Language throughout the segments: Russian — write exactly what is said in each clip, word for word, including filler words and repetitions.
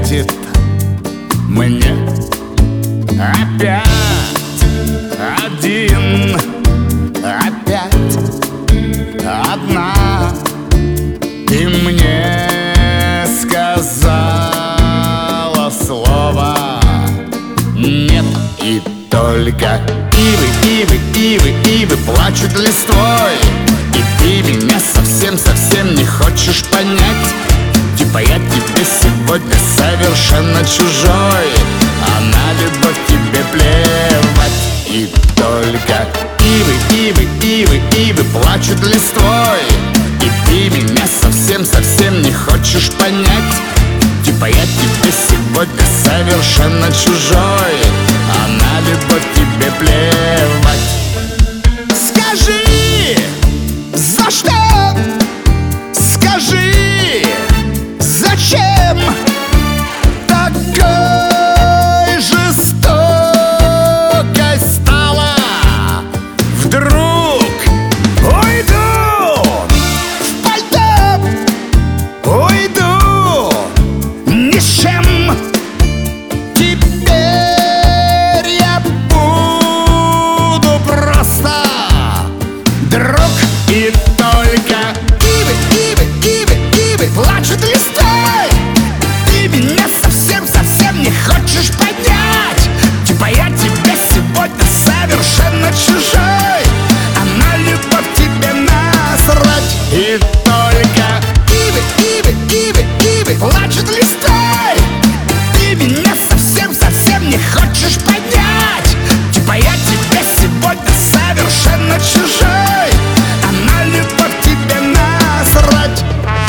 светит мне опять один, опять одна. Ты мне сказала слово нет, и только ивы, ивы, ивы, ивы плачут листвой. И ты меня совсем-совсем не хочешь понять. Типа я тебе сегодня совершенно чужой, а на любовь тебе плевать. И только ивы, ивы, ивы, ивы плачут листвой. И ты меня совсем-совсем не хочешь понять. Типа я тебе сегодня совершенно чужой, а на любовь тебе плевать. Скажи, за что? Скажи, зачем такой жестокой стала? Вдруг уйду в пальто, уйду ни с чем. Теперь я буду просто друг. И только ивы, ивы, ивы, ивы плачут листой. Ты меня совсем-совсем не хочешь поднять. Типа я тебе сегодня совершенно чужой, а на любовь тебе насрать. И только ивы, ивы, ивы, ивы плачут листой. Ты меня совсем-совсем не хочешь поднять. Типа я тебе сегодня совершенно чужой, а на любовь тебе насрать.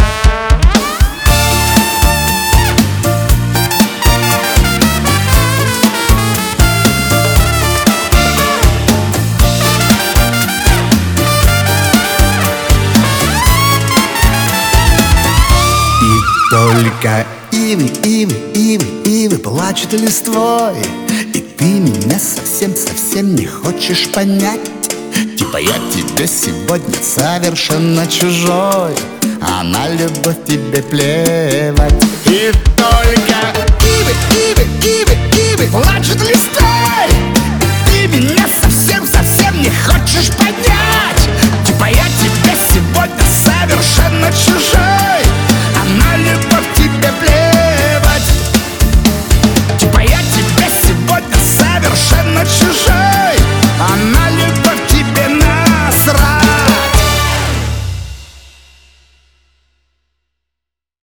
Только ивы, ивы, ивы, ивы плачут листвой. И ты меня совсем-совсем не хочешь понять. Типа я тебе сегодня совершенно чужой, а на любовь тебе плевать. И только ивы, ивы, ивы, ивы плачут листвой.